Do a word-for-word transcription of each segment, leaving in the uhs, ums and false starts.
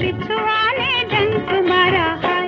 बिछुआ ने डंक मारा हाय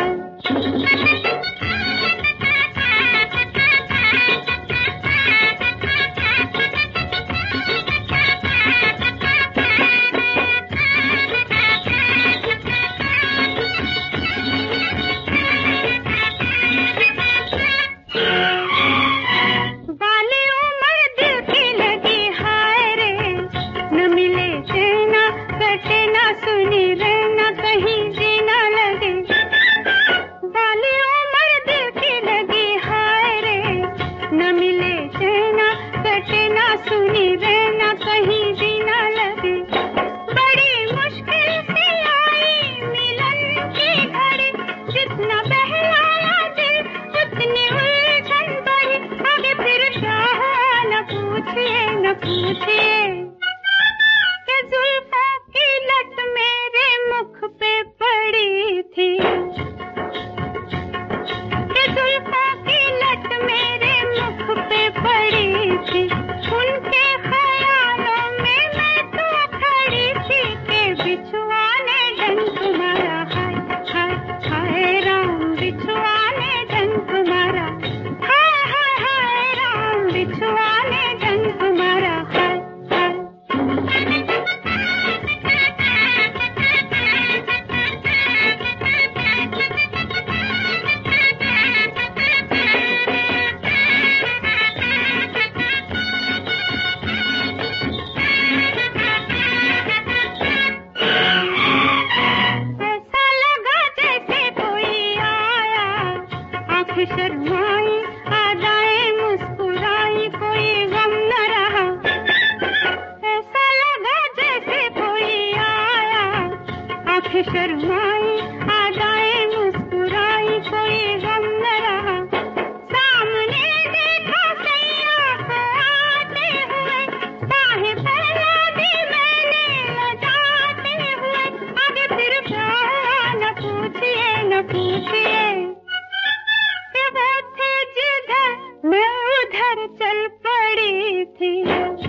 शर्माई आदाएं मुस्कुराई कोई गम न रहा ऐसा लगा जैसे कोई आया आंखें शर्माई आदाएं मुस्कुराई कोई गम न रहा सामने देखा सैया को आते हुए बाहें फैला दी मैंने लजाते हुए आगे फिर क्या न पूछिए न पूछिए मैं उधर चल पड़ी थी।